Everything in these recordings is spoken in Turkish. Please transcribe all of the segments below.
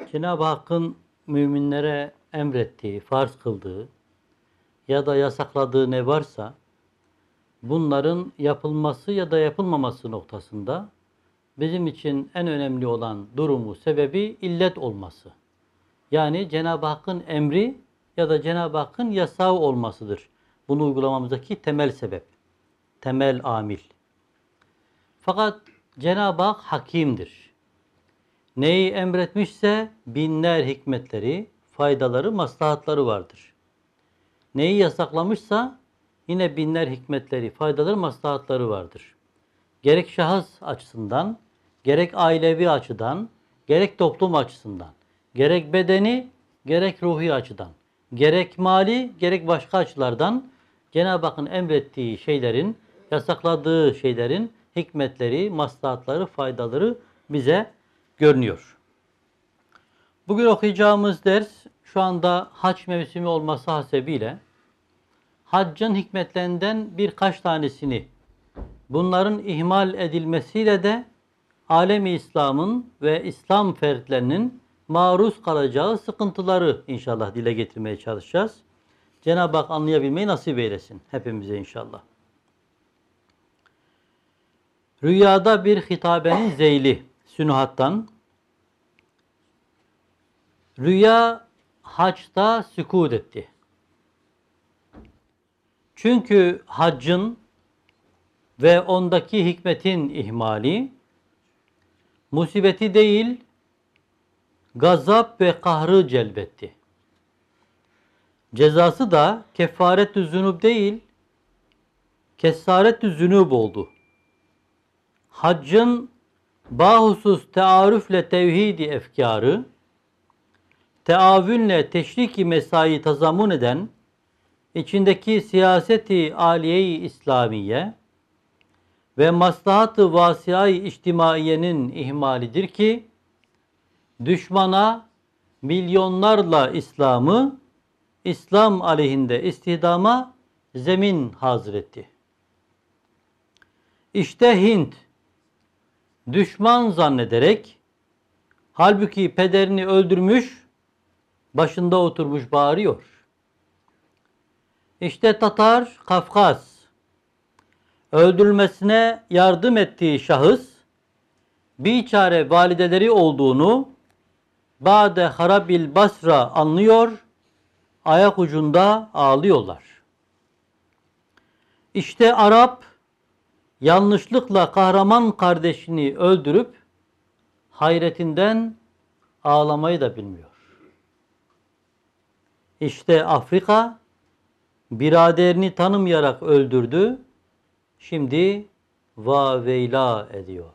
Cenab-ı Hakk'ın müminlere emrettiği, farz kıldığı ya da yasakladığı ne varsa bunların yapılması ya da yapılmaması noktasında bizim için en önemli olan durumu, sebebi illet olması. Yani Cenab-ı Hakk'ın emri ya da Cenab-ı Hakk'ın yasağı olmasıdır. Bunu uygulamamızdaki temel sebep, temel amil. Fakat Cenab-ı Hak hakimdir. Neyi emretmişse binler hikmetleri, faydaları, maslahatları vardır. Neyi yasaklamışsa yine binler hikmetleri, faydaları, maslahatları vardır. Gerek şahıs açısından, gerek ailevi açıdan, gerek toplum açısından, gerek bedeni, gerek ruhi açıdan, gerek mali, gerek başka açılardan Cenab-ı Hakk'ın emrettiği şeylerin, yasakladığı şeylerin hikmetleri, maslahatları, faydaları bize görünüyor. Bugün okuyacağımız ders şu anda hac mevsimi olması hasebiyle haccın hikmetlerinden birkaç tanesini, bunların ihmal edilmesiyle de alemi İslam'ın ve İslam fertlerinin maruz kalacağı sıkıntıları inşallah dile getirmeye çalışacağız. Cenab-ı Hak anlayabilmeyi nasip eylesin hepimize inşallah. Rüyada bir hitabenin zeyli, Sünuhat'tan. Rüya haçta sükût etti. Çünkü haccın ve ondaki hikmetin ihmali, musibeti değil, gazap ve kahrı celbetti. Cezası da kefaret-ü zünub değil, kesaret-ü zünub oldu. Haccın bahusus tearüfle tevhidi efkarı, teavünle teşrik-i mesai tazammun eden içindeki siyaseti aliye-i İslamiye ve maslahat-ı vasıa-i içtimaiyenin ihmalidir ki düşmana milyonlarla İslam'ı İslam aleyhinde istihdama zemin hazır etti. İşte Hint düşman zannederek halbuki pederini öldürmüş, başında oturmuş bağırıyor. İşte Tatar Kafkas öldürülmesine yardım ettiği şahıs biçare valideleri olduğunu Ba'de Harabil Basra anlıyor, ayak ucunda ağlıyorlar. İşte Arap yanlışlıkla kahraman kardeşini öldürüp hayretinden ağlamayı da bilmiyor. İşte Afrika biraderini tanımayarak öldürdü, şimdi vaveyla ediyor.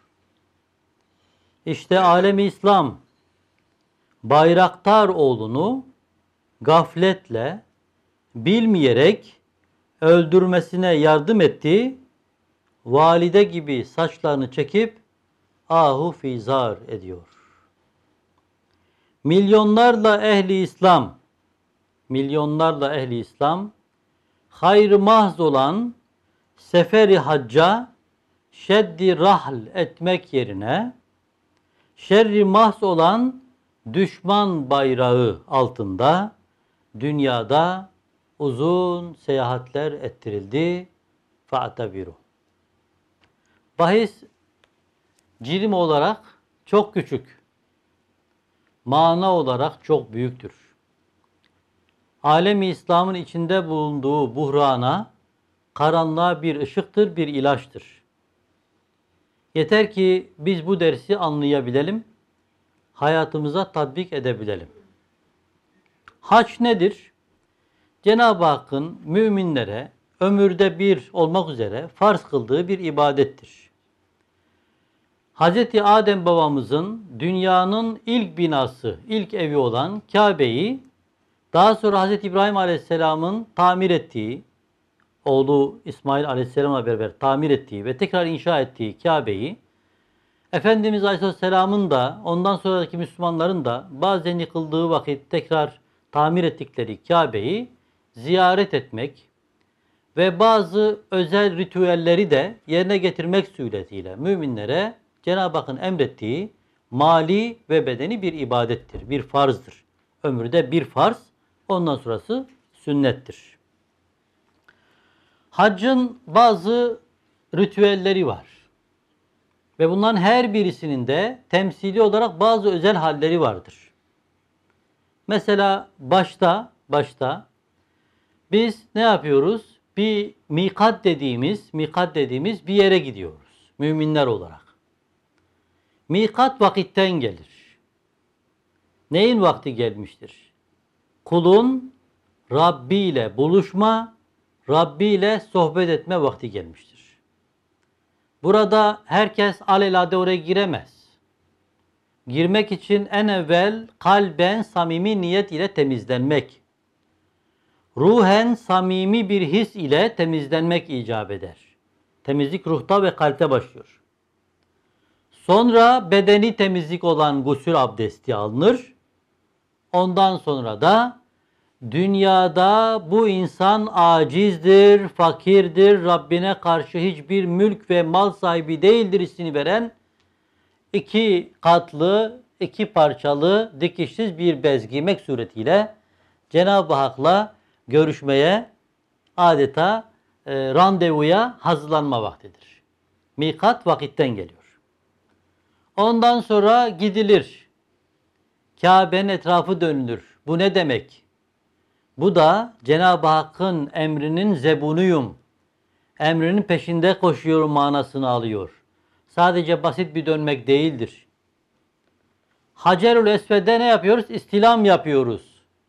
İşte alemi İslam Bayraktar oğlunu gafletle, bilmeyerek öldürmesine yardım etti. Valide gibi saçlarını çekip ahu fizar ediyor. Milyonlarla ehli İslam, hayr-ı mahz olan seferi hacca şeddi rahl etmek yerine şerri mahz olan düşman bayrağı altında dünyada uzun seyahatler ettirildi. Fa'tabiru. Bahis cirim olarak çok küçük, mana olarak çok büyüktür. Alemi İslam'ın içinde bulunduğu buhrana, karanlığa bir ışıktır, bir ilaçtır. Yeter ki biz bu dersi anlayabilelim, hayatımıza tatbik edebilelim. Hac nedir? Cenab-ı Hakk'ın müminlere ömürde bir olmak üzere farz kıldığı bir ibadettir. Hz. Adem babamızın dünyanın ilk binası, ilk evi olan Kabe'yi daha sonra Hz. İbrahim Aleyhisselam'ın tamir ettiği, oğlu İsmail Aleyhisselam'la beraber tamir ettiği ve tekrar inşa ettiği Kabe'yi, Efendimiz Aleyhisselam'ın da ondan sonraki Müslümanların da bazen yıkıldığı vakit tekrar tamir ettikleri Kabe'yi ziyaret etmek ve bazı özel ritüelleri de yerine getirmek suretiyle müminlere Cenab-ı Hakk'ın emrettiği mali ve bedeni bir ibadettir, bir farzdır. Ömürde bir farz, ondan sonrası sünnettir. Haccın bazı ritüelleri var. Ve bunların her birisinin de temsili olarak bazı özel halleri vardır. Mesela başta biz ne yapıyoruz? Bir mikat dediğimiz bir yere gidiyoruz. Müminler olarak. Mikat vakitten gelir. Neyin vakti gelmiştir? Kulun Rabbi ile buluşma, Rabbi ile sohbet etme vakti gelmiştir. Burada herkes alelade oraya giremez. Girmek için en evvel kalben samimi niyet ile temizlenmek, ruhen samimi bir his ile temizlenmek icap eder. Temizlik ruhta ve kalpte başlıyor. Sonra bedeni temizlik olan gusül abdesti alınır. Ondan sonra da dünyada bu insan acizdir, fakirdir, Rabbine karşı hiçbir mülk ve mal sahibi değildir hissini veren 2 katlı, 2 parçalı, dikişsiz bir bez giymek suretiyle Cenab-ı Hak'la görüşmeye, adeta randevuya hazırlanma vaktidir. Mikat vakitten geliyor. Ondan sonra gidilir. Kabe'nin etrafı dönülür. Bu ne demek? Bu da Cenab-ı Hakk'ın emrinin zebunuyum, emrinin peşinde koşuyorum manasını alıyor. Sadece basit bir dönmek değildir. Hacerül Esved'e ne yapıyoruz? İstilam yapıyoruz.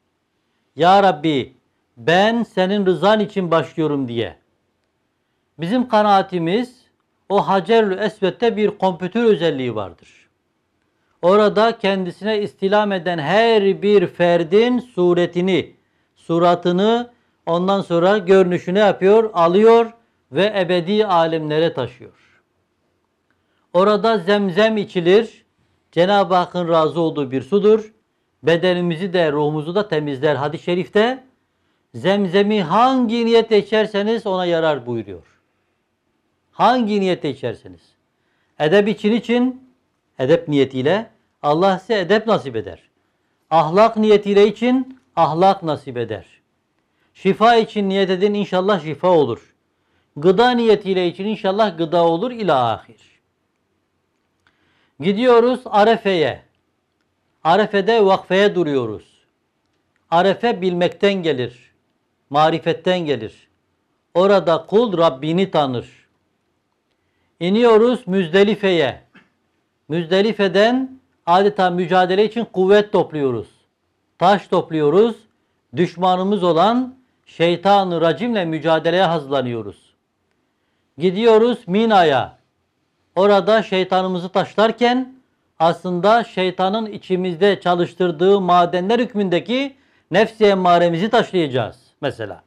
Ya Rabbi, ben senin rızan için başlıyorum diye. Bizim kanaatimiz, o Hacerül Esved'de bir kompütür özelliği vardır. Orada kendisine istilam eden her bir ferdin suratını, ondan sonra görünüşünü yapıyor, alıyor ve ebedi alemlere taşıyor. Orada zemzem içilir. Cenab-ı Hakk'ın razı olduğu bir sudur. Bedenimizi de ruhumuzu da temizler. Hadis-i şerifte zemzemi hangi niyetle içerseniz ona yarar buyuruyor. Hangi niyetle içerseniz. Edep için, edep niyetiyle Allah size edep nasip eder. Ahlak niyetiyle için ahlak nasip eder. Şifa için niyet edin, inşallah şifa olur. Gıda niyetiyle için inşallah gıda olur ila ahir. Gidiyoruz Arefe'ye. Arefe'de vakfeye duruyoruz. Arefe bilmekten gelir. Marifetten gelir. Orada kul Rabbini tanır. İniyoruz Müzdelife'ye. Müzdelife'den adeta mücadele için kuvvet topluyoruz. Taş topluyoruz. Düşmanımız olan şeytan-ı racimle mücadeleye hazırlanıyoruz. Gidiyoruz Mina'ya. Orada şeytanımızı taşlarken aslında şeytanın içimizde çalıştırdığı madenler hükmündeki nefs-i emmaremizi taşlayacağız mesela.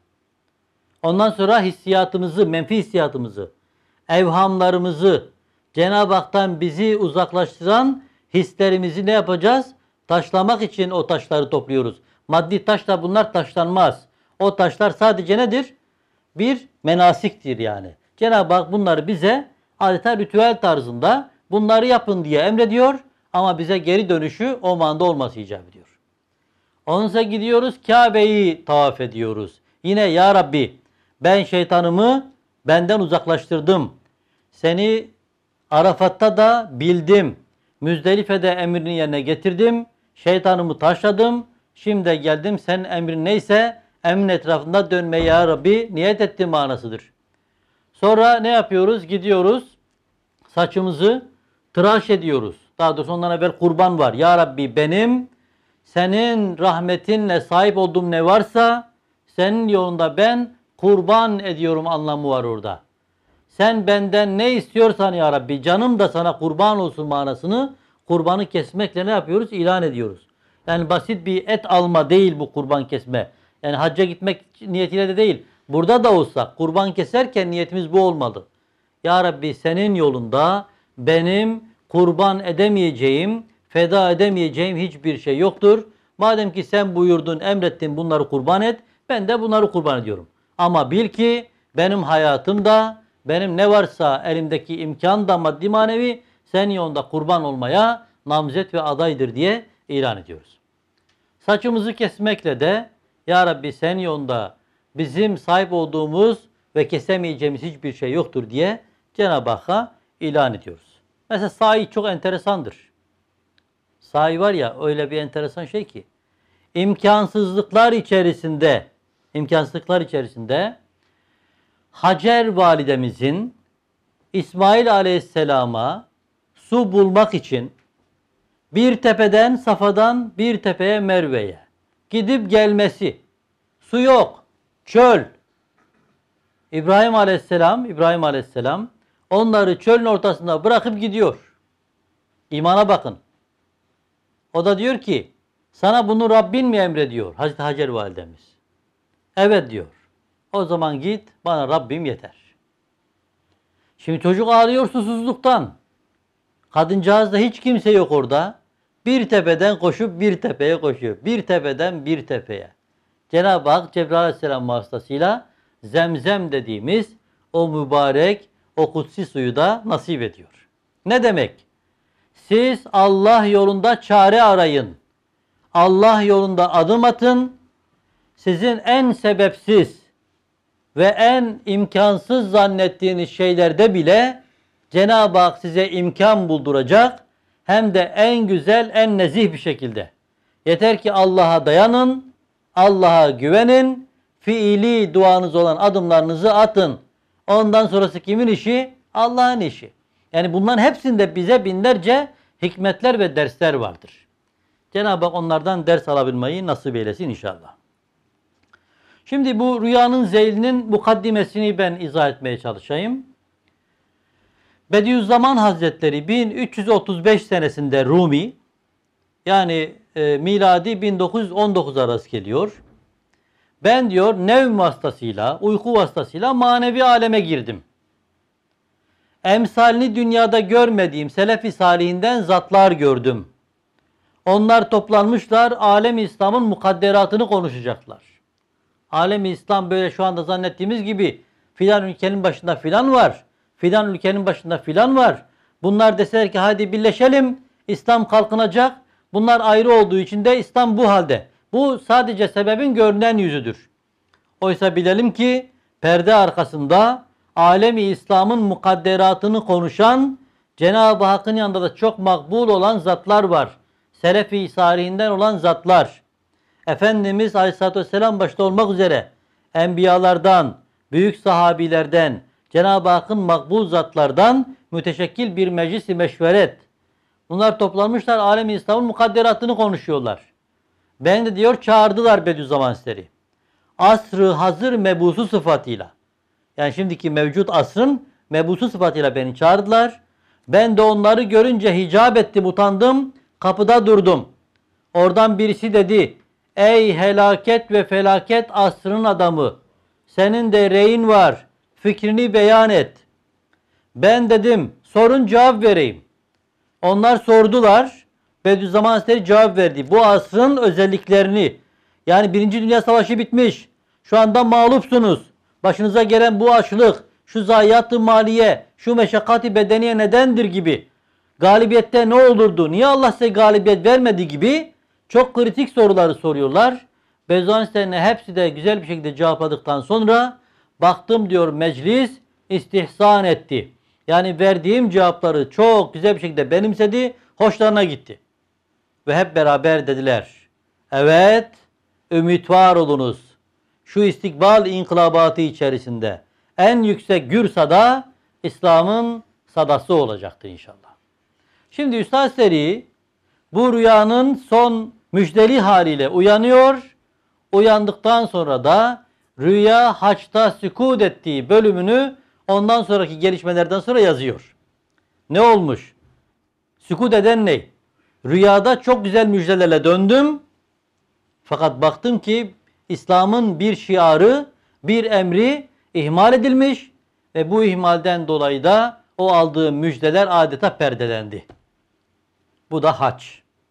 Ondan sonra hissiyatımızı, menfi hissiyatımızı, evhamlarımızı, Cenab-ı Hak'tan bizi uzaklaştıran hislerimizi ne yapacağız? Taşlamak için o taşları topluyoruz. Maddi taşla bunlar taşlanmaz. O taşlar sadece nedir? Bir menasiktir yani. Cenab-ı Hak bunları bize adeta ritüel tarzında bunları yapın diye emrediyor ama bize geri dönüşü o manda olması icap ediyor. Ondan sonra gidiyoruz Kabe'yi tavaf ediyoruz. Yine ya Rabbi ben şeytanımı benden uzaklaştırdım. Seni Arafat'ta da bildim. Müzdelife'de emrini yerine getirdim. Şeytanımı taşladım. Şimdi geldim senin emrin neyse emrin etrafında dönmeye ya Rabbi niyet ettim manasıdır. Sonra ne yapıyoruz? Gidiyoruz. Saçımızı tıraş ediyoruz. Daha doğrusu ondan evvel kurban var. Ya Rabbi benim senin rahmetinle sahip olduğum ne varsa senin yolunda ben kurban ediyorum anlamı var orada. Sen benden ne istiyorsan ya Rabbi canım da sana kurban olsun manasını kurbanı kesmekle ne yapıyoruz? İlan ediyoruz. Yani basit bir et alma değil bu kurban kesme. Yani hacca gitmek niyetiyle de değil. Burada da olsa kurban keserken niyetimiz bu olmalı. Ya Rabbi senin yolunda benim kurban edemeyeceğim, feda edemeyeceğim hiçbir şey yoktur. Madem ki sen buyurdun, emrettin bunları kurban et, ben de bunları kurban ediyorum. Ama bil ki benim hayatımda, benim ne varsa elimdeki imkan da maddi manevi senin yolunda kurban olmaya namzet ve adaydır diye ilan ediyoruz. Saçımızı kesmekle de Ya Rabbi senin yolunda bizim sahip olduğumuz ve kesemeyeceğimiz hiçbir şey yoktur diye Cenab-ı Hakk'a ilan ediyoruz. Mesela sahi çok enteresandır. Sahi var ya öyle bir enteresan şey ki imkansızlıklar içerisinde Hacer validemizin İsmail Aleyhisselam'a su bulmak için bir tepeden Safa'dan bir tepeye Merve'ye gidip gelmesi. Su yok. Çöl. İbrahim Aleyhisselam onları çölün ortasında bırakıp gidiyor. İmana bakın. O da diyor ki sana bunu Rabbin mi emrediyor Hazreti Hacer validemiz? Evet diyor. O zaman git bana Rabbim yeter. Şimdi çocuk ağlıyor susuzluktan. Kadıncağızda hiç kimse yok orada. Bir tepeden koşup bir tepeye koşuyor. Bir tepeden bir tepeye. Cenab-ı Hak Cebrail Aleyhisselam vasıtasıyla Zemzem dediğimiz o mübarek, o kutsi suyu da nasip ediyor. Ne demek? Siz Allah yolunda çare arayın. Allah yolunda adım atın. Sizin en sebepsiz ve en imkansız zannettiğiniz şeylerde bile Cenab-ı Hak size imkan bulduracak. Hem de en güzel, en nezih bir şekilde. Yeter ki Allah'a dayanın, Allah'a güvenin, fiili duanız olan adımlarınızı atın. Ondan sonrası kimin işi? Allah'ın işi. Yani bunların hepsinde bize binlerce hikmetler ve dersler vardır. Cenab-ı Hak onlardan ders alabilmeyi nasip eylesin inşallah. Şimdi bu rüyanın zeylinin mukaddimesini ben izah etmeye çalışayım. Bediüzzaman Hazretleri 1335 senesinde Rumi, yani miladi 1919 arası geliyor. Ben diyor nevm vasıtasıyla, uyku vasıtasıyla manevi aleme girdim. Emsalini dünyada görmediğim selef-i salihinden zatlar gördüm. Onlar toplanmışlar, alem-i İslam'ın mukadderatını konuşacaklar. Alem-i İslam böyle şu anda zannettiğimiz gibi filan ülkenin başında filan var, filan ülkenin başında filan var. Bunlar deseler ki hadi birleşelim, İslam kalkınacak. Bunlar ayrı olduğu için de İslam bu halde. Bu sadece sebebin görünen yüzüdür. Oysa bilelim ki perde arkasında alem-i İslam'ın mukadderatını konuşan Cenab-ı Hakk'ın yanında da çok makbul olan zatlar var. Selefi salihinden olan zatlar. Efendimiz Aleyhisselatü Vesselam başta olmak üzere enbiyalardan, büyük sahabilerden, Cenab-ı Hakk'ın makbul zatlardan müteşekkil bir meclis-i meşveret. Bunlar toplanmışlar, alem-i İslam'ın mukadderatını konuşuyorlar. Ben de diyor çağırdılar Bediüzzaman Hazretleri. Asr-ı hazır mebusu sıfatıyla. Yani şimdiki mevcut asrın mebusu sıfatıyla beni çağırdılar. Ben de onları görünce hicap ettim, utandım, kapıda durdum. Oradan birisi dedi, ey helaket ve felaket asrının adamı, senin de reyin var, fikrini beyan et. Ben dedim, sorun cevap vereyim. Onlar sordular, Bediüzzaman Hazretleri cevap verdi. Bu asrın özelliklerini, yani Birinci Dünya Savaşı bitmiş, şu anda mağlupsunuz. Başınıza gelen bu açlık, şu zayiat-ı maliye, şu meşakkati bedeniye nedendir gibi, galibiyette ne olurdu, niye Allah size galibiyet vermedi gibi çok kritik soruları soruyorlar. Bediüzzaman Hazretleri'ne hepsi de güzel bir şekilde cevapladıktan sonra baktım diyor meclis istihsan etti. Yani verdiğim cevapları çok güzel bir şekilde benimsedi, hoşlarına gitti. Ve hep beraber dediler, evet ümit var olunuz. Şu istikbal inkılabatı içerisinde en yüksek gür sada İslam'ın sadası olacaktır inşallah. Şimdi Üstad Seri bu rüyanın son müjdeli haliyle uyanıyor. Uyandıktan sonra da rüya haçta sükût ettiği bölümünü ondan sonraki gelişmelerden sonra yazıyor. Ne olmuş? Sükût eden ne? Rüyada çok güzel müjdelerle döndüm. Fakat baktım ki İslam'ın bir şiarı, bir emri ihmal edilmiş ve bu ihmalden dolayı da o aldığım müjdeler adeta perdelendi. Bu da hac.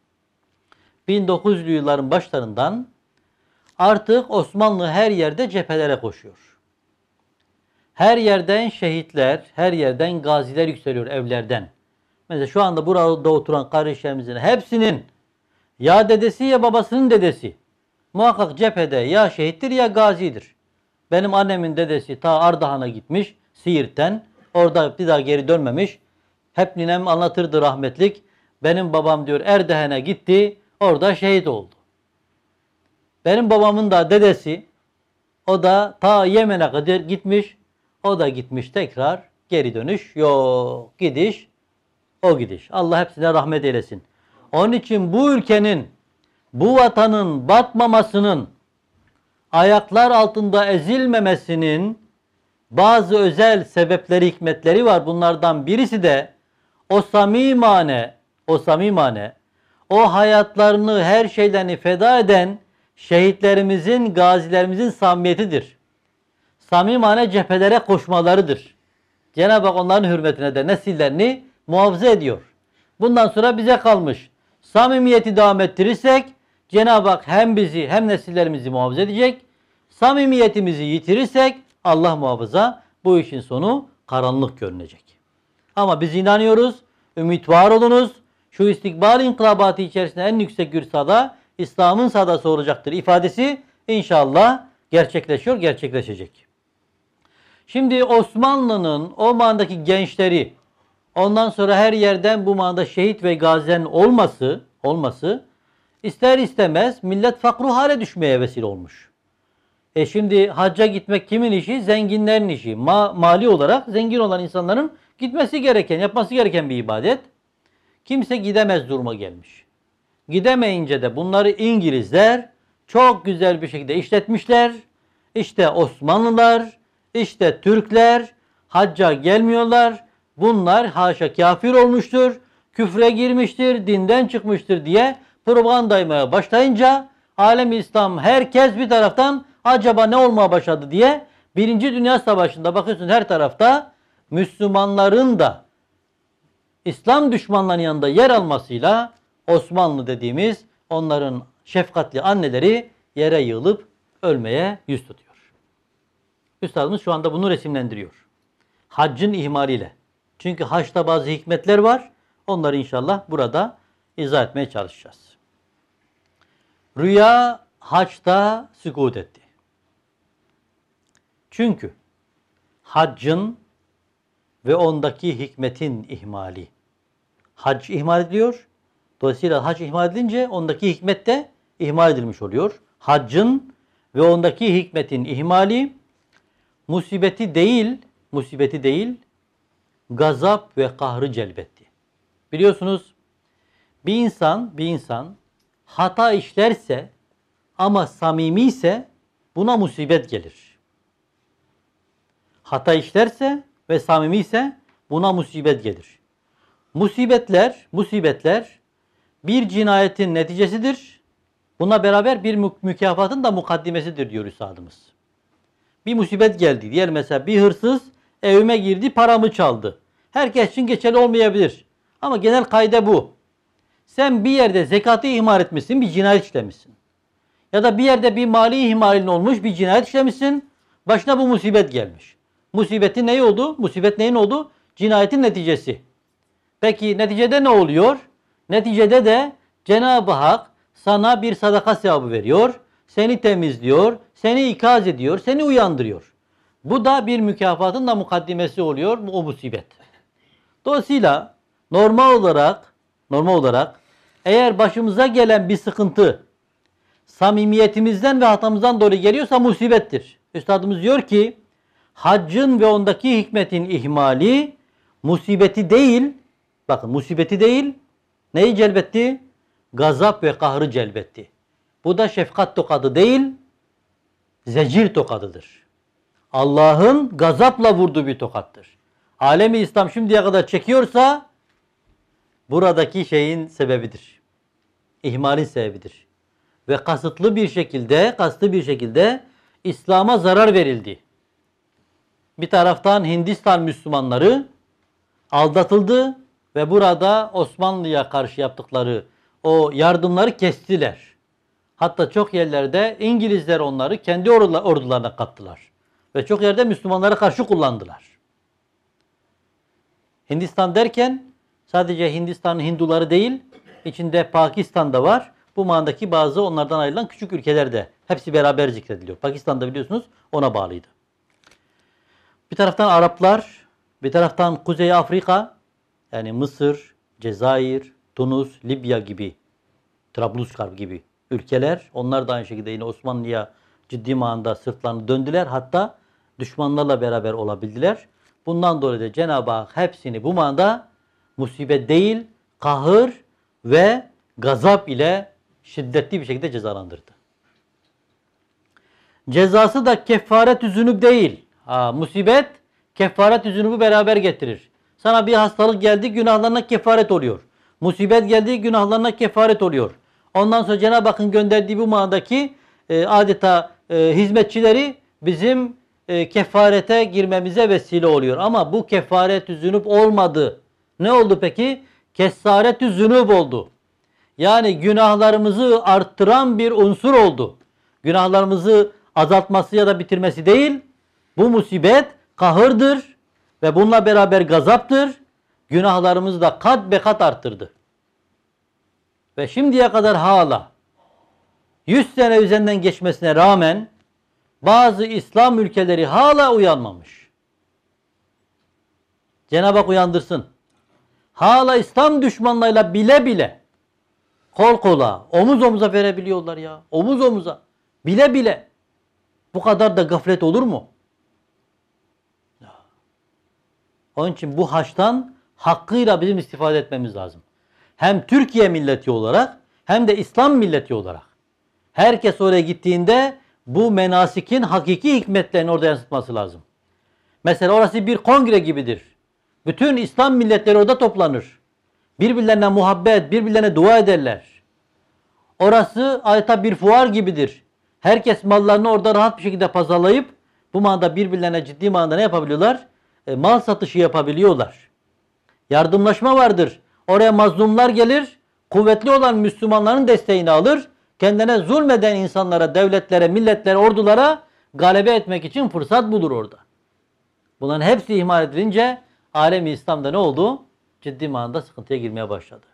1900'lü yılların başlarından artık Osmanlı her yerde cephelere koşuyor. Her yerden şehitler, her yerden gaziler yükseliyor evlerden. Mesela şu anda burada oturan kardeşlerimizin hepsinin ya dedesi ya babasının dedesi muhakkak cephede ya şehittir ya gazidir. Benim annemin dedesi ta Ardahan'a gitmiş, Siirt'ten. Orada bir daha geri dönmemiş. Hep ninem anlatırdı rahmetlik. Benim babam diyor Erdehen'e gitti, orada şehit oldu. Benim babamın da dedesi, o da ta Yemen'e kadar gitmiş, o da gitmiş tekrar, geri dönüş yok, gidiş, o gidiş. Allah hepsine rahmet eylesin. Onun için bu ülkenin, bu vatanın batmamasının, ayaklar altında ezilmemesinin bazı özel sebepleri, hikmetleri var. Bunlardan birisi de o samimane, o hayatlarını, her şeylerini feda eden şehitlerimizin, gazilerimizin samimiyetidir. Samimane cephelere koşmalarıdır. Cenab-ı Hak onların hürmetine de nesillerini muhafaza ediyor. Bundan sonra bize kalmış. Samimiyeti devam ettirirsek Cenab-ı Hak hem bizi hem nesillerimizi muhafaza edecek. Samimiyetimizi yitirirsek Allah muhafaza bu işin sonu karanlık görünecek. Ama biz inanıyoruz, ümit var olunuz. Şu istikbal inkılabatı içerisinde en yüksek gürsada İslam'ın sadası olacaktır ifadesi inşallah gerçekleşiyor, gerçekleşecek. Şimdi Osmanlı'nın o manadaki gençleri, ondan sonra her yerden bu manada şehit ve gazilerin olması ister istemez millet fakru hale düşmeye vesile olmuş. Şimdi hacca gitmek kimin işi? Zenginlerin işi. Mali olarak zengin olan insanların gitmesi gereken, yapması gereken bir ibadet. Kimse gidemez duruma gelmiş. Gidemeyince de bunları İngilizler çok güzel bir şekilde işletmişler. İşte Osmanlılar, işte Türkler hacca gelmiyorlar. Bunlar haşa kafir olmuştur, küfre girmiştir, dinden çıkmıştır diye propaganda yaymaya başlayınca alem-i İslam herkes bir taraftan acaba ne olmaya başladı diye Birinci Dünya Savaşı'nda bakıyorsun her tarafta Müslümanların da İslam düşmanlarının yanında yer almasıyla Osmanlı dediğimiz onların şefkatli anneleri yere yığılıp ölmeye yüz tutuyor. Üstadımız şu anda bunu resimlendiriyor. Haccın ihmaliyle. Çünkü haçta bazı hikmetler var. Onları inşallah burada izah etmeye çalışacağız. Rüya haçta sükût etti. Çünkü haccın ve ondaki hikmetin ihmali. Hac ihmal ediliyor. Dolayısıyla hac ihmal edilince ondaki hikmet de ihmal edilmiş oluyor. Haccın ve ondaki hikmetin ihmali musibeti değil, gazap ve kahrı celbetti. Biliyorsunuz bir insan hata işlerse ama samimi ise buna musibet gelir. Hata işlerse ve samimi ise buna musibet gelir. Musibetler bir cinayetin neticesidir. Buna beraber bir mükafatın da mukaddimesidir diyor üstadımız. Bir musibet geldi. Diğer mesela bir hırsız evime girdi, paramı çaldı. Herkes için geçerli olmayabilir. Ama genel kaide bu. Sen bir yerde zekatı ihmal etmişsin, bir cinayet işlemişsin. Ya da bir yerde bir mali ihmalin olmuş, bir cinayet işlemişsin. Başına bu musibet gelmiş. Musibetin neyi oldu? Musibet neyin oldu? Cinayetin neticesi. Peki neticede ne oluyor? Neticede de Cenab-ı Hak sana bir sadaka sevabı veriyor. Seni temizliyor, seni ikaz ediyor, seni uyandırıyor. Bu da bir mükafatın da mukaddimesi oluyor o musibet. Dolayısıyla normal olarak eğer başımıza gelen bir sıkıntı samimiyetimizden ve hatamızdan dolayı geliyorsa musibettir. Üstadımız diyor ki haccın ve ondaki hikmetin ihmali musibeti değil, neyi celbetti? Gazap ve kahrı celbetti. Bu da şefkat tokadı değil, zecir tokadıdır. Allah'ın gazapla vurduğu bir tokattır. Alemi İslam şimdiye kadar çekiyorsa buradaki şeyin sebebidir. İhmalin sebebidir. Ve kasıtlı bir şekilde İslam'a zarar verildi. Bir taraftan Hindistan Müslümanları aldatıldı ve burada Osmanlı'ya karşı yaptıkları o yardımları kestiler. Hatta çok yerlerde İngilizler onları kendi ordularına kattılar. Ve çok yerde Müslümanlara karşı kullandılar. Hindistan derken Sadece Hindistan'ın Hinduları değil, içinde Pakistan'da var. Bu manadaki bazı onlardan ayrılan küçük ülkelerde. Hepsi beraber zikrediliyor. Pakistan'da biliyorsunuz ona bağlıydı. Bir taraftan Araplar, bir taraftan Kuzey Afrika, yani Mısır, Cezayir, Tunus, Libya gibi, Trablusgarp gibi ülkeler. Onlar da aynı şekilde yine Osmanlı'ya ciddi manada sırtlarını döndüler. Hatta düşmanlarla beraber olabildiler. Bundan dolayı da Cenab-ı Hak hepsini bu manada musibet değil, kahır ve gazap ile şiddetli bir şekilde cezalandırdı. Cezası da kefaret-ü zünub değil. Musibet kefaret-ü zunubu beraber getirir. Sana bir hastalık geldi, günahlarına kefaret oluyor. Musibet geldi, günahlarına kefaret oluyor. Ondan sonra Cenab-ı Hakk'ın gönderdiği bu manadaki adeta hizmetçileri bizim kefarete girmemize vesile oluyor. Ama bu kefaret-ü zünub olmadı. Ne oldu peki? Kesaret-ü zünub oldu. Yani günahlarımızı arttıran bir unsur oldu. Günahlarımızı azaltması ya da bitirmesi değil, bu musibet kahırdır ve bununla beraber gazaptır. Günahlarımızı da kat be kat arttırdı. Ve şimdiye kadar hala 100 sene üzerinden geçmesine rağmen bazı İslam ülkeleri hala uyanmamış. Cenab-ı Hak uyandırsın. Hala İslam düşmanlarıyla bile bile kol kola, omuz omuza verebiliyorlar ya. Omuz omuza. Bile bile. Bu kadar da gaflet olur mu? Onun için bu haçtan hakkıyla bizim istifade etmemiz lazım. Hem Türkiye milleti olarak hem de İslam milleti olarak. Herkes oraya gittiğinde bu menasikin hakiki hikmetlerini orada yansıtması lazım. Mesela orası bir kongre gibidir. Bütün İslam milletleri orada toplanır. Birbirlerine muhabbet, birbirlerine dua ederler. Orası adeta bir fuar gibidir. Herkes mallarını orada rahat bir şekilde pazarlayıp bu manada birbirlerine ciddi manada ne yapabiliyorlar? Mal satışı yapabiliyorlar. Yardımlaşma vardır. Oraya mazlumlar gelir, kuvvetli olan Müslümanların desteğini alır. Kendine zulmeden insanlara, devletlere, milletlere, ordulara galebe etmek için fırsat bulur orada. Bunların hepsi ihmal edilince alem-i İslam'da ne oldu? Ciddi manada sıkıntıya girmeye başladı.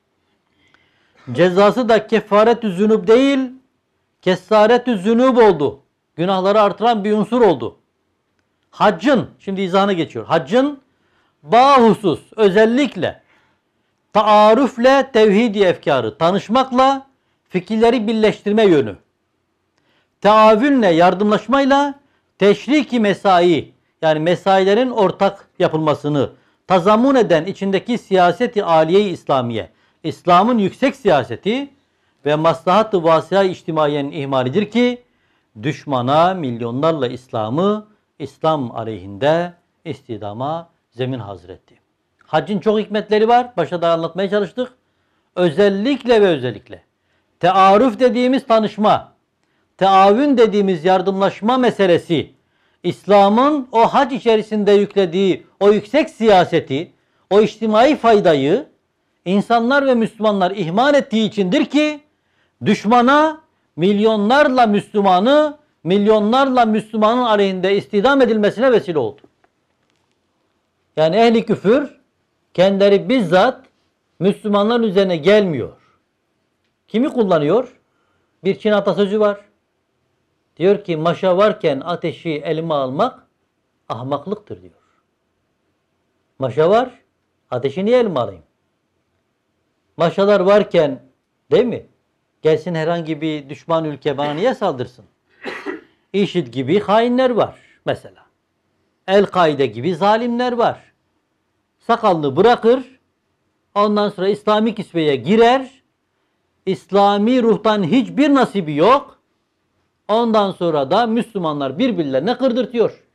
Cezası da kefaret-ü zünub değil, kesaret-ü zünub oldu. Günahları artıran bir unsur oldu. Haccın, şimdi izahına geçiyor. Haccın bahusus özellikle taarrufle tevhid-i efkarı, tanışmakla fikirleri birleştirme yönü. Taavünle, yardımlaşmayla teşriki mesai, yani mesailerin ortak yapılmasını tazammun eden içindeki siyaseti aliye-i İslamiye, İslam'ın yüksek siyaseti ve maslahat-ı vasıa-i içtimaiyenin ihmalidir ki düşmana milyonlarla İslam aleyhinde istidama zemin hazır etti. Haccın çok hikmetleri var. Başta da anlatmaya çalıştık. Özellikle ve özellikle tearruf dediğimiz tanışma, teavün dediğimiz yardımlaşma meselesi, İslam'ın o hac içerisinde yüklediği o yüksek siyaseti, o içtimai faydayı insanlar ve Müslümanlar ihmal ettiği içindir ki düşmana milyonlarla Müslümanın aleyhinde istidam edilmesine vesile oldu. Yani ehli küfür kendileri bizzat Müslümanların üzerine gelmiyor. Kimi kullanıyor? Bir Çin atasözü var. Diyor ki maşa varken ateşi elime almak ahmaklıktır diyor. Maşa var, ateşi niye elime alayım? Maşalar varken değil mi? Gelsin herhangi bir düşman ülke bana niye saldırsın? IŞİD gibi hainler var mesela. El-Kaide gibi zalimler var. Sakalını bırakır, ondan sonra İslami kisveye girer, İslami ruhtan hiçbir nasibi yok. Ondan sonra da Müslümanlar birbirlerine kırdırtıyor.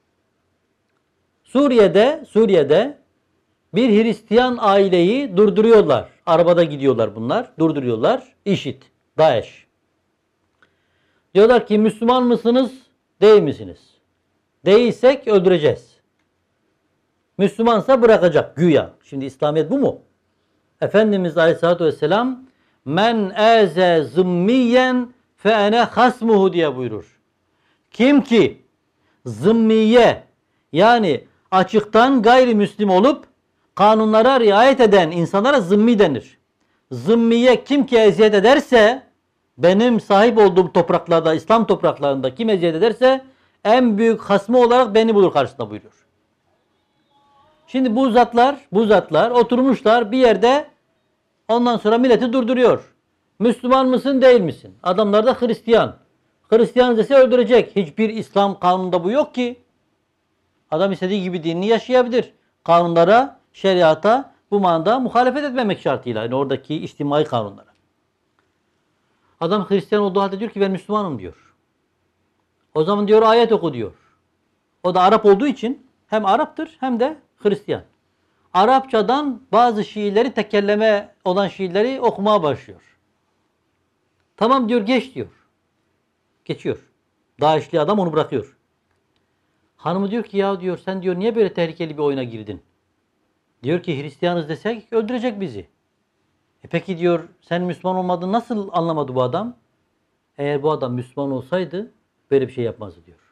Suriye'de bir Hristiyan aileyi durduruyorlar. Arabada gidiyorlar bunlar. Durduruyorlar. IŞİD, DAEŞ. Diyorlar ki Müslüman mısınız? Değil misiniz? Değilsek öldüreceğiz. Müslümansa bırakacak güya. Şimdi İslamiyet bu mu? Efendimiz Aleyhisselatü Vesselam men eze zımmiyen fe ene hasmuhu diye buyurur. Kim ki zımmiye yani açıktan gayrimüslim olup kanunlara riayet eden insanlara zımmi denir. Zımmiye kim ki eziyet ederse, benim sahip olduğum topraklarda, İslam topraklarında kim eziyet ederse en büyük hasmı olarak beni bulur karşısında buyuruyor. Şimdi bu zatlar oturmuşlar bir yerde, ondan sonra milleti durduruyor. Müslüman mısın değil misin? Adamlar da Hristiyan. Hristiyan dese öldürecek. Hiçbir İslam kanununda bu yok ki. Adam istediği gibi dinini yaşayabilir. Kanunlara, şeriata bu manada muhalefet etmemek şartıyla. Yani oradaki içtimai kanunlara. Adam Hristiyan olduğu halde diyor ki ben Müslümanım diyor. O zaman diyor ayet oku diyor. O da Arap olduğu için hem Arap'tır hem de Hristiyan. Arapçadan bazı şiirleri, tekelleme olan şiirleri okumaya başlıyor. Tamam diyor, geç diyor. Geçiyor. Daişli adam onu bırakıyor. Hanımı diyor ki ya diyor sen diyor niye böyle tehlikeli bir oyuna girdin? Diyor ki Hristiyanız desek öldürecek bizi. Peki diyor sen Müslüman olmadığını nasıl anlamadı bu adam? Eğer bu adam Müslüman olsaydı böyle bir şey yapmazdı diyor.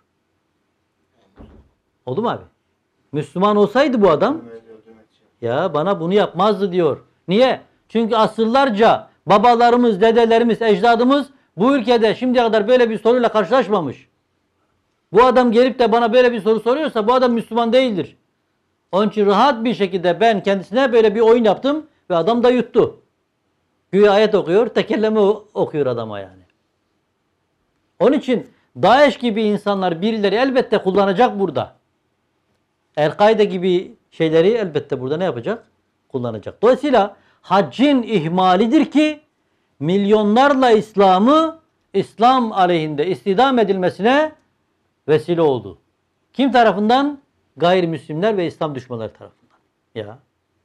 Oldu mu abi? Müslüman olsaydı bu adam ya bana bunu yapmazdı diyor. Niye? Çünkü asırlarca babalarımız, dedelerimiz, ecdadımız bu ülkede şimdiye kadar böyle bir soruyla karşılaşmamış. Bu adam gelip de bana böyle bir soru soruyorsa bu adam Müslüman değildir. Onun için rahat bir şekilde ben kendisine böyle bir oyun yaptım ve adam da yuttu. Güya ayet okuyor, tekelleme okuyor adama yani. Onun için Daesh gibi insanlar birileri elbette kullanacak burada. El-Kaide gibi şeyleri elbette burada ne yapacak? Kullanacak. Dolayısıyla haccın ihmalidir ki milyonlarla İslam aleyhinde istidam edilmesine vesile oldu. Kim tarafından? Gayrimüslimler ve İslam düşmanları tarafından. Ya.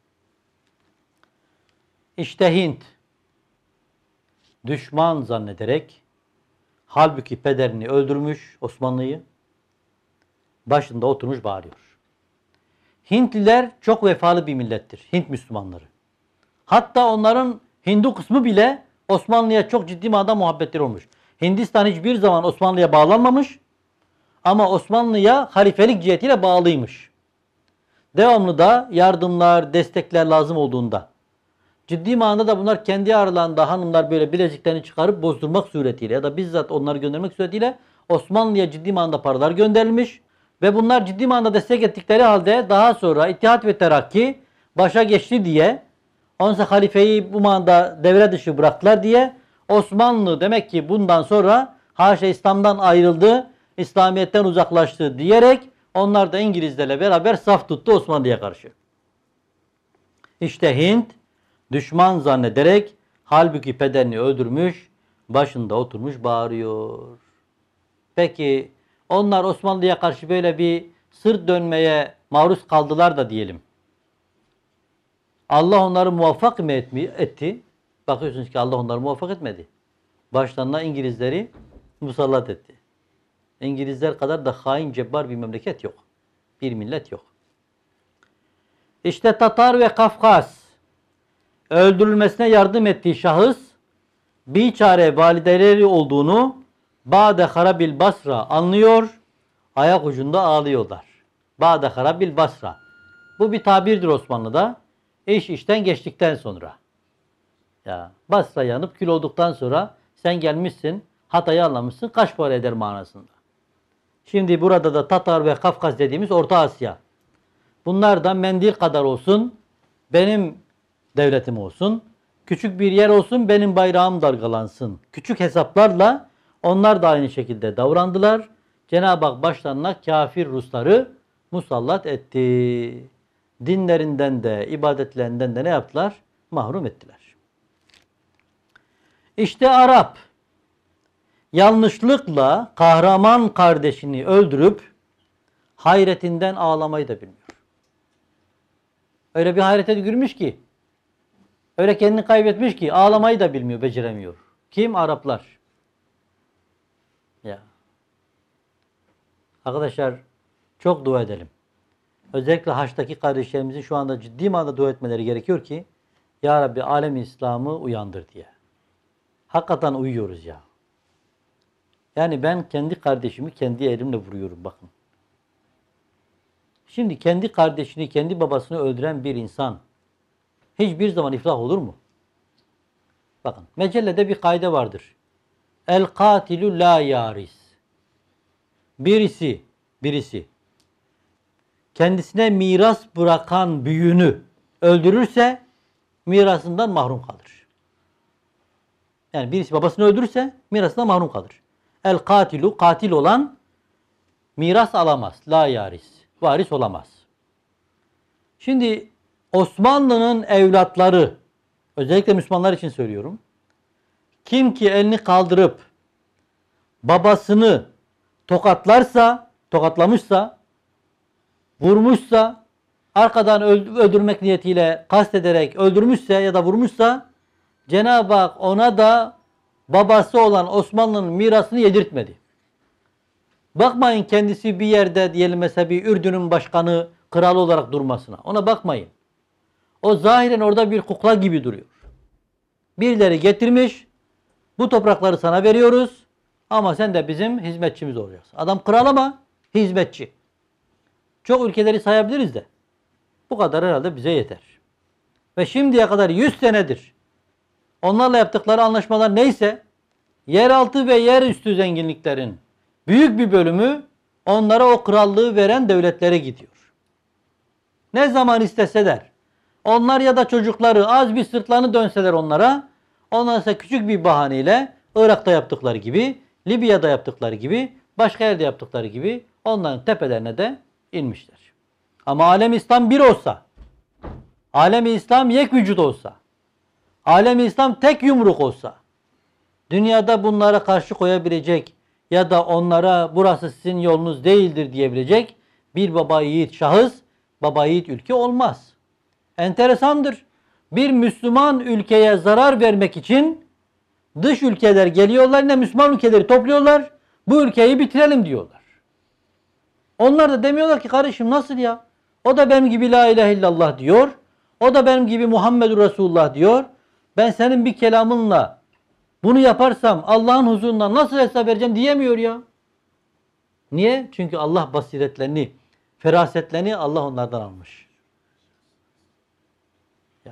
İşte Hint düşman zannederek halbuki pederini öldürmüş Osmanlı'yı, başında oturmuş bağırıyor. Hintliler çok vefalı bir millettir. Hint Müslümanları. Hatta onların Hindu kısmı bile Osmanlı'ya çok ciddi manada muhabbetleri olmuş. Hindistan hiçbir zaman Osmanlı'ya bağlanmamış ama Osmanlı'ya halifelik cihetiyle bağlıymış. Devamlı da yardımlar, destekler lazım olduğunda. Ciddi manada da bunlar kendi aralarında hanımlar böyle bileziklerini çıkarıp bozdurmak suretiyle ya da bizzat onları göndermek suretiyle Osmanlı'ya ciddi manada paralar gönderilmiş. Ve bunlar ciddi manada destek ettikleri halde daha sonra İttihat ve Terakki başa geçti diye, onsa halifeyi bu manada devre dışı bıraktılar diye Osmanlı demek ki bundan sonra haşa İslam'dan ayrıldı, İslamiyet'ten uzaklaştı diyerek onlar da İngilizlerle beraber saf tuttu Osmanlı'ya karşı. İşte Hint düşman zannederek halbuki pederini öldürmüş, başında oturmuş bağırıyor. Peki onlar Osmanlı'ya karşı böyle bir sırt dönmeye maruz kaldılar da diyelim. Allah onları muvaffak mı etti? Bakıyorsunuz ki Allah onları muvaffak etmedi. Başlarına İngilizleri musallat etti. İngilizler kadar da hain, cebbar bir memleket yok. Bir millet yok. İşte Tatar ve Kafkas öldürülmesine yardım ettiği şahıs biçare valideleri olduğunu Ba'de harabil Basra anlıyor, ayak ucunda ağlıyorlar. Ba'de harabil Basra. Bu bir tabirdir Osmanlı'da. İş işten geçtikten sonra. Ya Basra yanıp kül olduktan sonra sen gelmişsin, Hatay'ı anlamışsın, kaç para eder manasında. Şimdi burada da Tatar ve Kafkas dediğimiz Orta Asya. Bunlar da mendil kadar olsun, benim devletim olsun, küçük bir yer olsun, benim bayrağım dalgalansın. Küçük hesaplarla onlar da aynı şekilde davrandılar. Cenab-ı Hak başlarına kafir Rusları musallat etti. Dinlerinden de, ibadetlerinden de ne yaptılar? Mahrum ettiler. İşte Arap yanlışlıkla kahraman kardeşini öldürüp hayretinden ağlamayı da bilmiyor. Öyle bir hayrete girmiş ki, öyle kendini kaybetmiş ki ağlamayı da bilmiyor, beceremiyor. Kim? Araplar. Ya. Arkadaşlar çok dua edelim. Özellikle haçtaki kardeşlerimizin şu anda ciddi manada dua etmeleri gerekiyor ki Ya Rabbi alem-i İslam'ı uyandır diye. Hakikaten uyuyoruz ya. Yani ben kendi kardeşimi kendi elimle vuruyorum bakın. Şimdi kendi kardeşini, kendi babasını öldüren bir insan hiçbir zaman iflah olur mu? Bakın, mecellede bir kaide vardır. El katilü la yaris. Birisi kendisine miras bırakan büyüğünü öldürürse mirasından mahrum kalır. Yani birisi babasını öldürürse mirasından mahrum kalır. El katilu, katil olan miras alamaz. La yaris. Varis olamaz. Şimdi Osmanlı'nın evlatları, özellikle Müslümanlar için söylüyorum. Kim ki elini kaldırıp babasını tokatlamışsa, vurmuşsa, arkadan öldürmek niyetiyle kastederek öldürmüşse ya da vurmuşsa, Cenab-ı Hak ona da babası olan Osmanlı'nın mirasını yedirtmedi. Bakmayın kendisi bir yerde, diyelim mesela bir Ürdün'ün başkanı, kralı olarak durmasına. Ona bakmayın. O zahiren orada bir kukla gibi duruyor. Birileri getirmiş, bu toprakları sana veriyoruz ama sen de bizim hizmetçimiz olacaksın. Adam kral ama hizmetçi. Çok ülkeleri sayabiliriz de. Bu kadar herhalde bize yeter. Ve şimdiye kadar 100 senedir onlarla yaptıkları anlaşmalar neyse, yeraltı ve yerüstü zenginliklerin büyük bir bölümü onlara o krallığı veren devletlere gidiyor. Ne zaman isteseler, onlar ya da çocukları az bir sırtlarını dönseler onlara, ondan sonra küçük bir bahaneyle Irak'ta yaptıkları gibi, Libya'da yaptıkları gibi, başka yerde yaptıkları gibi onların tepelerine de inmişler. Ama alem İslam bir olsa, alem-i İslam yek vücut olsa, alem-i İslam tek yumruk olsa, dünyada bunlara karşı koyabilecek ya da onlara burası sizin yolunuz değildir diyebilecek bir baba yiğit şahıs, baba yiğit ülke olmaz. Enteresandır. Bir Müslüman ülkeye zarar vermek için dış ülkeler geliyorlar, yine Müslüman ülkeleri topluyorlar, bu ülkeyi bitirelim diyorlar. Onlar da demiyorlar ki kardeşim nasıl ya? O da benim gibi la ilahe illallah diyor. O da benim gibi Muhammedur Resulullah diyor. Ben senin bir kelamınla bunu yaparsam Allah'ın huzurundan nasıl hesap vereceğim diyemiyor ya. Niye? Çünkü Allah basiretlerini, ferasetlerini Allah onlardan almış. Ya.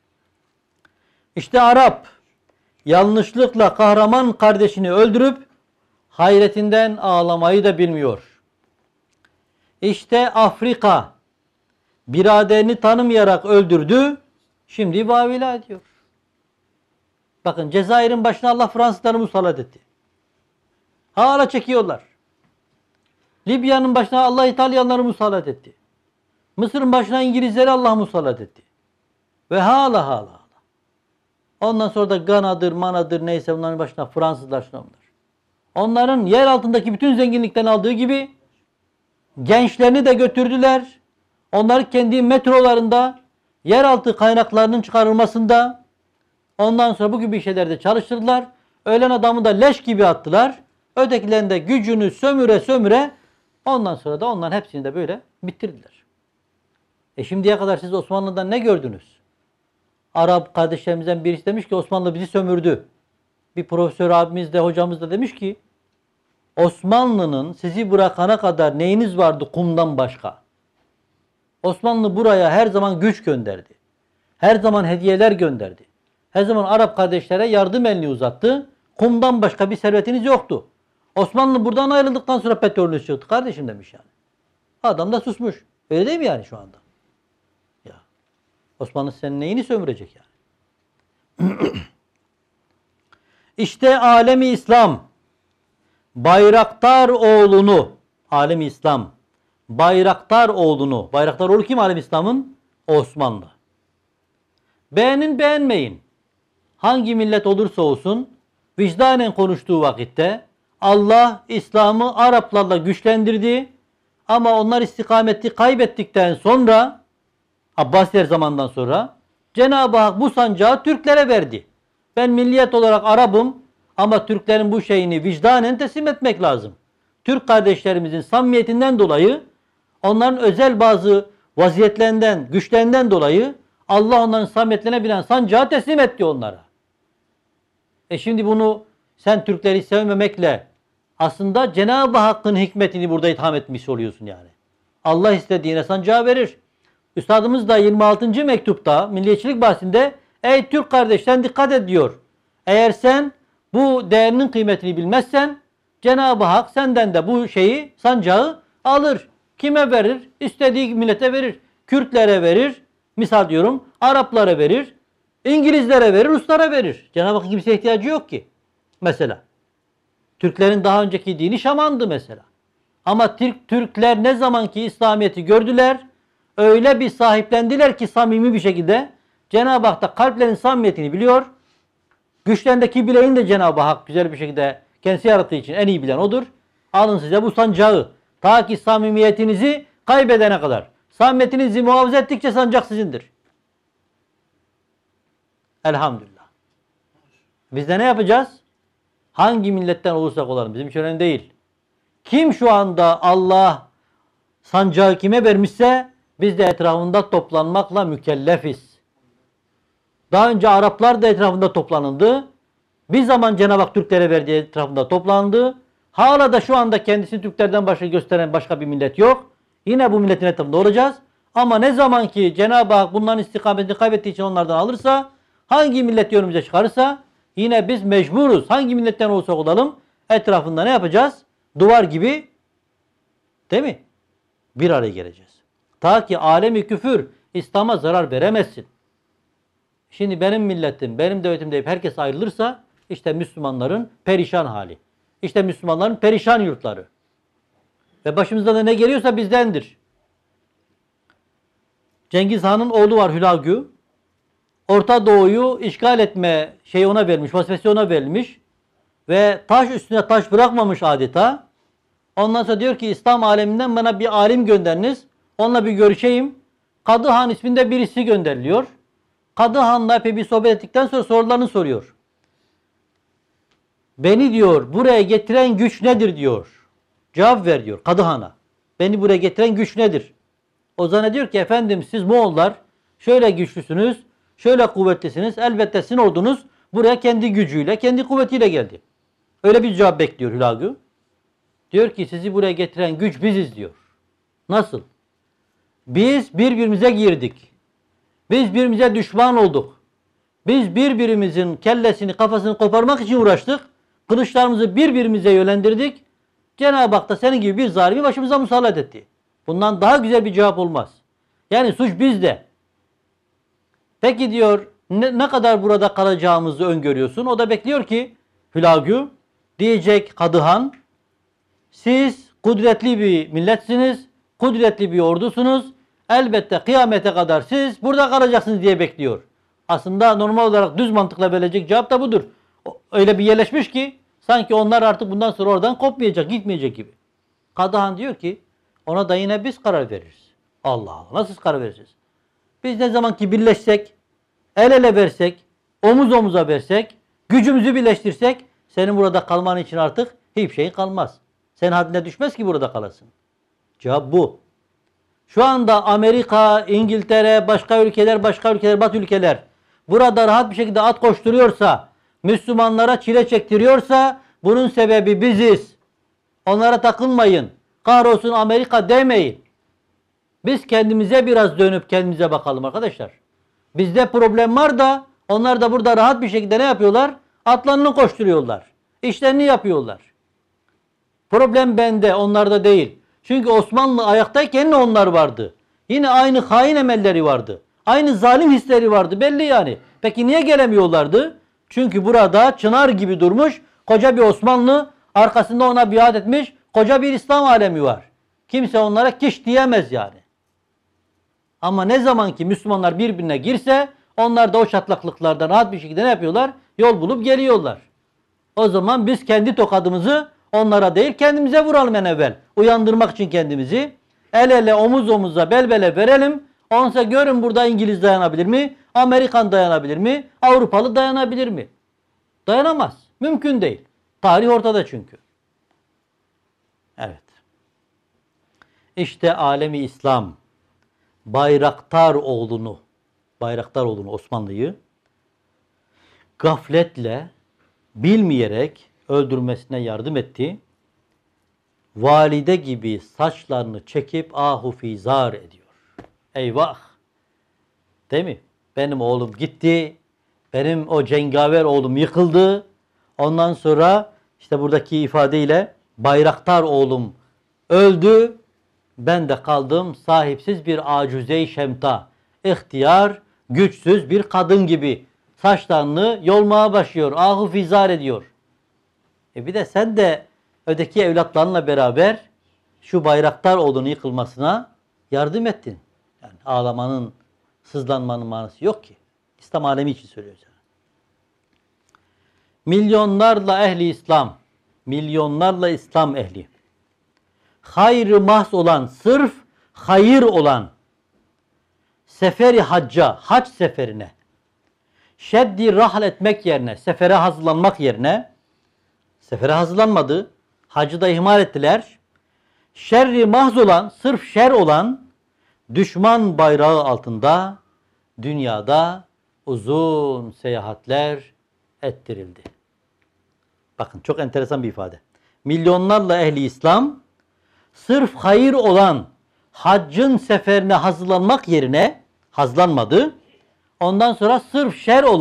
İşte Arap yanlışlıkla kahraman kardeşini öldürüp hayretinden ağlamayı da bilmiyor. İşte Afrika biraderini tanımayarak öldürdü, şimdi vavila ediyor. Bakın Cezayir'in başına Allah Fransızları musallat etti. Hala çekiyorlar. Libya'nın başına Allah İtalyanları musallat etti. Mısır'ın başına İngilizleri Allah musallat etti. Ve hala. Ondan sonra da Gana'dır, Mana'dır neyse onların başına Fransızlar şunlar. Onların yer altındaki bütün zenginlikten aldığı gibi gençlerini de götürdüler. Onları kendi metrolarında yeraltı kaynaklarının çıkarılmasında, ondan sonra bu gibi şeylerde çalıştırdılar. Ölen adamı da leş gibi attılar. Ötekilerin de gücünü sömüre ondan sonra da onların hepsini de böyle bitirdiler. Şimdiye kadar siz Osmanlı'dan ne gördünüz? Arap kardeşlerimizden birisi demiş ki Osmanlı bizi sömürdü. Bir profesör abimiz de hocamız da demiş ki Osmanlı'nın sizi bırakana kadar neyiniz vardı kumdan başka? Osmanlı buraya her zaman güç gönderdi. Her zaman hediyeler gönderdi. Her zaman Arap kardeşlere yardım elini uzattı. Kumdan başka bir servetiniz yoktu. Osmanlı buradan ayrıldıktan sonra petrolünüz çıktı kardeşim demiş yani. Adam da susmuş. Öyle değil mi yani şu anda? Ya. Osmanlı senin neyini sömürecek yani? İşte alemi İslam Bayraktar oğlunu, alemi İslam Bayraktar oğlunu, Bayraktar oğlu kim alemi İslam'ın? Osmanlı. Beğenin beğenmeyin. Hangi millet olursa olsun vicdanen konuştuğu vakitte Allah İslam'ı Araplarla güçlendirdi ama onlar istikameti kaybettikten sonra Abbasiler zamandan sonra Cenab-ı Hak bu sancağı Türklere verdi. Ben milliyet olarak Arap'ım ama Türklerin bu şeyini vicdanen teslim etmek lazım. Türk kardeşlerimizin samimiyetinden dolayı onların özel bazı vaziyetlerinden, güçlerinden dolayı Allah onların samimiyetlerine bilen sancağı teslim etti onlara. Şimdi bunu sen Türkleri sevmemekle aslında Cenab-ı Hakk'ın hikmetini burada itham etmiş oluyorsun yani. Allah istediğine sancağı verir. Üstadımız da 26. mektupta milliyetçilik bahsinde ey Türk kardeş sen dikkat et diyor. Eğer sen bu değerinin kıymetini bilmezsen Cenab-ı Hak senden de bu şeyi, sancağı alır. Kime verir? İstediği millete verir. Kürtlere verir. Misal diyorum. Araplara verir. İngilizlere verir. Ruslara verir. Cenab-ı Hakk'ın kimseye ihtiyacı yok ki. Mesela. Türklerin daha önceki dini Şaman'dı mesela. Ama Türkler ne zamanki İslamiyet'i gördüler, öyle bir sahiplendiler ki samimi bir şekilde Cenab-ı Hak da kalplerin samimiyetini biliyor. Güçlerindeki bileğini de Cenab-ı Hak güzel bir şekilde kendisi yarattığı için en iyi bilen odur. Alın size bu sancağı. Ta ki samimiyetinizi kaybedene kadar. Samimiyetinizi muhafaza ettikçe sancak sizindir. Elhamdülillah. Biz de ne yapacağız? Hangi milletten olursak olalım bizim için önemli değil. Kim şu anda Allah sancağı kime vermişse biz de etrafında toplanmakla mükellefiz. Daha önce Araplar da etrafında toplanıldı. Bir zaman Cenab-ı Hak Türklere verdiği etrafında toplandı. Hala da şu anda kendisini Türklerden başka gösteren başka bir millet yok. Yine bu milletin etrafında olacağız. Ama ne zaman ki Cenab-ı Hak bunların istikametini kaybettiği için onlardan alırsa, hangi millet önümüze çıkarırsa yine biz mecburuz. Hangi milletten olursak olalım etrafında ne yapacağız? Duvar gibi, değil mi? Bir araya geleceğiz. Ta ki alemi küfür İslam'a zarar veremezsin. Şimdi benim milletim, benim devletim deyip herkes ayrılırsa işte Müslümanların perişan hali. İşte Müslümanların perişan yurtları. Ve başımızda da ne geliyorsa bizdendir. Cengiz Han'ın oğlu var Hülagü. Orta Doğu'yu işgal etme şeyi ona verilmiş, vazifesi ona verilmiş. Ve taş üstüne taş bırakmamış adeta. Ondan sonra diyor ki İslam aleminden bana bir alim gönderiniz. Onunla bir görüşeyim. Kadı Han isminde birisi gönderiliyor. Kadı Han'la epey bir sohbet ettikten sonra sorularını soruyor. Beni diyor buraya getiren güç nedir diyor. Cevap ver diyor Kadı Han'a. Beni buraya getiren güç nedir? O zaman diyor ki efendim siz Moğollar şöyle güçlüsünüz, şöyle kuvvetlisiniz. Elbette sizin ordunuz buraya kendi gücüyle, kendi kuvvetiyle geldi. Öyle bir cevap bekliyor Hülagü. Diyor ki sizi buraya getiren güç biziz diyor. Nasıl? Biz birbirimize girdik. Biz birbirimize düşman olduk. Biz birbirimizin kellesini, kafasını koparmak için uğraştık. Kılıçlarımızı birbirimize yönlendirdik. Cenab-ı Hak da senin gibi bir zalimi başımıza musallat etti. Bundan daha güzel bir cevap olmaz. Yani suç bizde. Peki diyor ne kadar burada kalacağımızı öngörüyorsun? O da bekliyor ki Hülagü diyecek Kadıhan siz kudretli bir milletsiniz, kudretli bir ordusunuz. Elbette kıyamete kadar siz burada kalacaksınız diye bekliyor. Aslında normal olarak düz mantıkla verilecek cevap da budur. Öyle bir yerleşmiş ki sanki onlar artık bundan sonra oradan kopmayacak, gitmeyecek gibi. Kadıhan diyor ki ona da yine biz karar veririz. Allah Allah nasıl karar vereceğiz? Biz ne zaman ki birleşsek, el ele versek, omuz omuza versek, gücümüzü birleştirsek senin burada kalman için artık hiçbir şey kalmaz. Senin haddine düşmez ki burada kalasın. Cevap bu. Şu anda Amerika, İngiltere, başka ülkeler, Batı ülkeler burada rahat bir şekilde at koşturuyorsa, Müslümanlara çile çektiriyorsa bunun sebebi biziz. Onlara takılmayın. Kahrolsun Amerika demeyin. Biz kendimize biraz dönüp kendimize bakalım arkadaşlar. Bizde problem var da onlar da burada rahat bir şekilde ne yapıyorlar? Atlarını koşturuyorlar. İşlerini yapıyorlar. Problem bende, onlarda değil. Çünkü Osmanlı ayaktayken yine onlar vardı. Yine aynı hain emelleri vardı. Aynı zalim hisleri vardı belli yani. Peki niye gelemiyorlardı? Çünkü burada çınar gibi durmuş koca bir Osmanlı, arkasında ona biat etmiş koca bir İslam alemi var. Kimse onlara kiş diyemez yani. Ama ne zaman ki Müslümanlar birbirine girse onlar da o çatlaklıklardan rahat bir şekilde ne yapıyorlar? Yol bulup geliyorlar. O zaman biz kendi tokadımızı onlara değil kendimize vuralım en evvel. Uyandırmak için kendimizi. El ele omuz omuza bel bele verelim. Onsa görün burada İngiliz dayanabilir mi? Amerikan dayanabilir mi? Avrupalı dayanabilir mi? Dayanamaz. Mümkün değil. Tarih ortada çünkü. Evet. İşte alemi İslam Bayraktaroğlu'nu Osmanlı'yı gafletle bilmeyerek öldürmesine yardım etti. valide gibi saçlarını çekip ahu fizar ediyor. Eyvah! Değil mi? Benim oğlum gitti. Benim o cengaver oğlum yıkıldı. Ondan sonra işte buradaki ifadeyle bayraktar oğlum öldü. Ben de kaldım sahipsiz bir acüze-i şemta. İhtiyar, güçsüz bir kadın gibi saçlarını yolmaya başlıyor. Ahu fizar ediyor. Bir de sen de öteki evlatlarınla beraber şu bayraktar oğlunun yıkılmasına yardım ettin. Yani ağlamanın, sızlanmanın manası yok ki. İslam alemi için söylüyoruz. Milyonlarla ehli İslam, milyonlarla İslam ehli, hayr-ı mahz olan, sırf hayır olan seferi hacca, hac seferine, şeddi rahl etmek yerine, sefere hazırlanmak yerine, sefere hazırlanmadı, hacı da ihmal ettiler. Şerri mahz olan, sırf şer olan, düşman bayrağı altında, dünyada uzun seyahatler ettirildi. Bakın çok enteresan bir ifade. Milyonlarla ehli İslam, sırf hayır olan haccın seferine hazırlanmak yerine hazırlanmadı. Ondan sonra sırf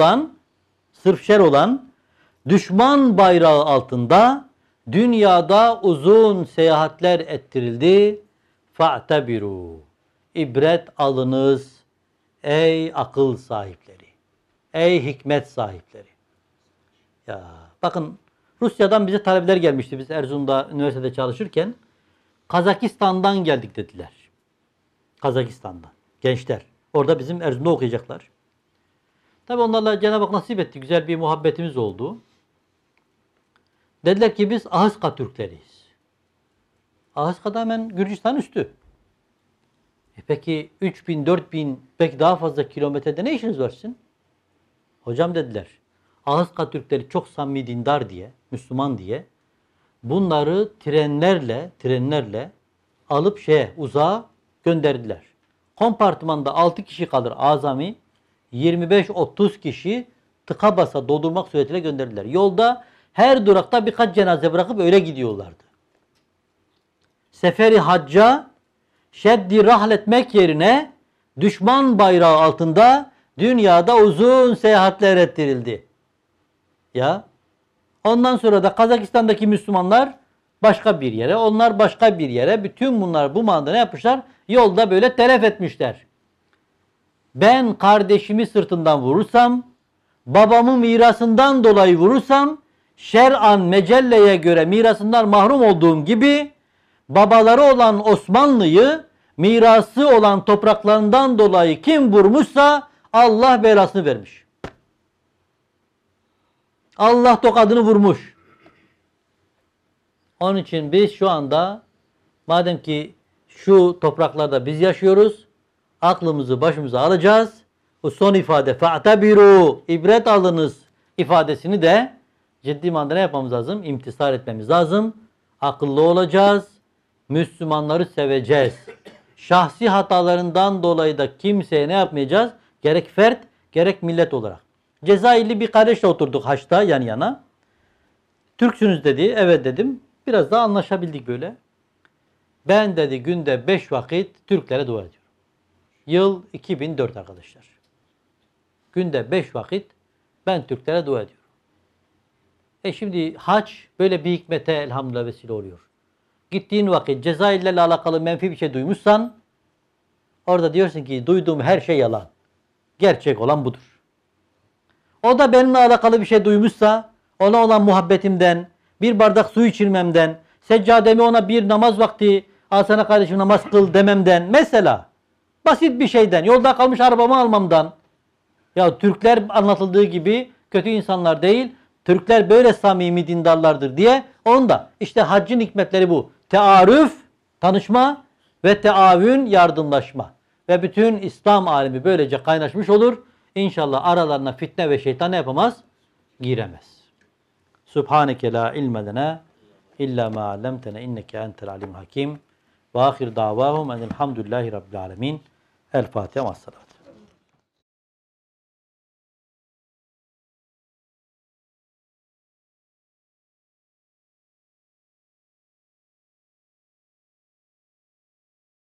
şer olan düşman bayrağı altında dünyada uzun seyahatler ettirildi. Fa'tebiru. İbret alınız ey akıl sahipleri. Ey hikmet sahipleri. Ya bakın Rusya'dan bize talebeler gelmişti. Biz Erzurum'da üniversitede çalışırken Kazakistan'dan geldik dediler. Kazakistan'dan. Gençler. Orada bizim Erzurum'da okuyacaklar. Tabi onlarla Cenab-ı Hak nasip etti. Güzel bir muhabbetimiz oldu. Dediler ki biz Ahıska Türkleriyiz. Ahıska'da hemen Gürcistan üstü. Peki 3000, 4000 belki daha fazla kilometrede ne işiniz var sizin? Hocam dediler. Ahıska Türkleri çok samimi dindar diye, Müslüman diye bunları trenlerle alıp uzağa gönderdiler. Kompartmanda 6 kişi kalır azami, 25-30 kişi tıka basa doldurmak suretiyle gönderdiler. Yolda her durakta birkaç cenaze bırakıp öyle gidiyorlardı. Seferi hacca şeddi rahletmek yerine düşman bayrağı altında dünyada uzun seyahatler ettirildi. Ya. Ondan sonra da Kazakistan'daki Müslümanlar başka bir yere, onlar başka bir yere. Bütün bunlar bu manada ne yapmışlar? Yolda böyle telef etmişler. Ben kardeşimi sırtından vurursam, babamı mirasından dolayı vurursam, şer'an mecelleye göre mirasından mahrum olduğum gibi, babaları olan Osmanlı'yı mirası olan topraklarından dolayı kim vurmuşsa Allah belasını vermiş. Allah tokadını vurmuş. Onun için biz şu anda madem ki şu topraklarda biz yaşıyoruz, aklımızı başımıza alacağız. Bu son ifade fa'tabiru, ibret alınız ifadesini de ciddi manada ne yapmamız lazım? İmtisal etmemiz lazım. Akıllı olacağız. Müslümanları seveceğiz. Şahsi hatalarından dolayı da kimseye ne yapmayacağız? Gerek fert, gerek millet olarak. Cezayirli bir kardeşle oturduk haçta yan yana. Türksünüz dedi. Evet dedim. Biraz daha anlaşabildik böyle. Ben dedi günde 5 vakit Türklere dua ediyorum. Yıl 2004 arkadaşlar. Günde 5 vakit ben Türklere dua ediyorum. Şimdi hac böyle bir hikmete elhamdülillah vesile oluyor. Gittiğin vakit Cezayirlerle alakalı menfi bir şey duymuşsan orada diyorsun ki duyduğum her şey yalan. Gerçek olan budur. O da benimle alakalı bir şey duymuşsa ona olan muhabbetimden, bir bardak su içirmemden, seccademi ona bir namaz vakti al sana kardeşim namaz kıl dememden mesela basit bir şeyden, yolda kalmış arabamı almamdan. Ya Türkler anlatıldığı gibi kötü insanlar değil, Türkler böyle samimi dindarlardır diye onda işte haccın hikmetleri bu. Tearüf, tanışma ve teavün, yardımlaşma. Ve bütün İslam alemi böylece kaynaşmış olur. İnşallah aralarına fitne ve şeytan ne yapamaz? Giremez. Subhaneke la ilme lena illa ma allamtena inneke entel alimul hakim. Ve ahir davahum enelhamdülillahi rabbil alemin. El Fatiha ve salat.